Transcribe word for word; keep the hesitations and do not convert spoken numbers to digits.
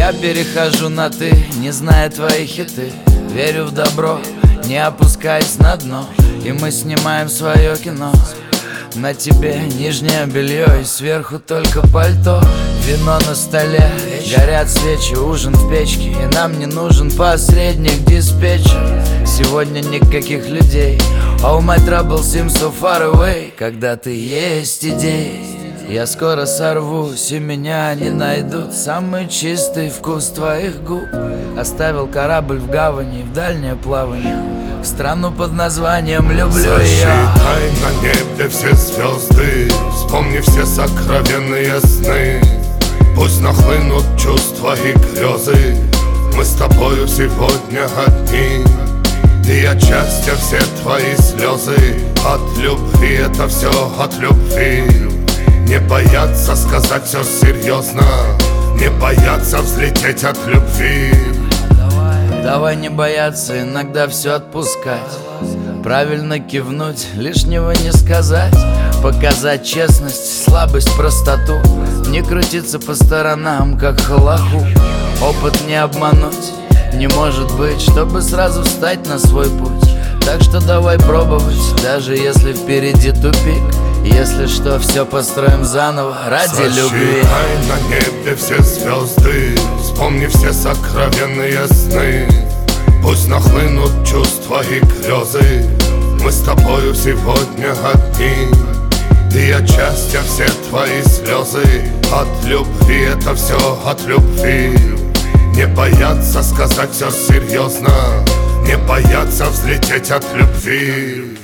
Я перехожу на ты, не зная твои хиты. Верю в добро, не опускаясь на дно. И мы снимаем свое кино. На тебе нижнее белье и сверху только пальто. Вино на столе, горят свечи, ужин в печке. И нам не нужен посредник, диспетчер. Сегодня никаких людей. Oh my trouble seems so far away. Когда ты есть идеи, я скоро сорвусь, и меня не найдут. Самый чистый вкус твоих губ оставил корабль в гавани, в дальнее плавание, в страну под названием люблю ее. Засчитай на небе все звезды, вспомни все сокровенные сны. Пусть нахлынут чувства и грезы, мы с тобою сегодня одни. И от счастья все твои слезы, от любви это все от любви. Не бояться сказать все серьезно, не бояться взлететь от любви. Давай не бояться иногда все отпускать, правильно кивнуть, лишнего не сказать. Показать честность, слабость, простоту. Не крутиться по сторонам, как халаху. Опыт не обмануть не может быть, чтобы сразу встать на свой путь. Так что давай пробовать, даже если впереди тупик. Если что, все построим заново ради любви. Засчитай на небе все звезды, вспомни все сокровенные сны. Пусть нахлынут чувства и грезы, мы с тобою сегодня одни. И от счастья все твои слезы, от любви это все от любви. Не бояться сказать все серьезно, не бояться взлететь от любви.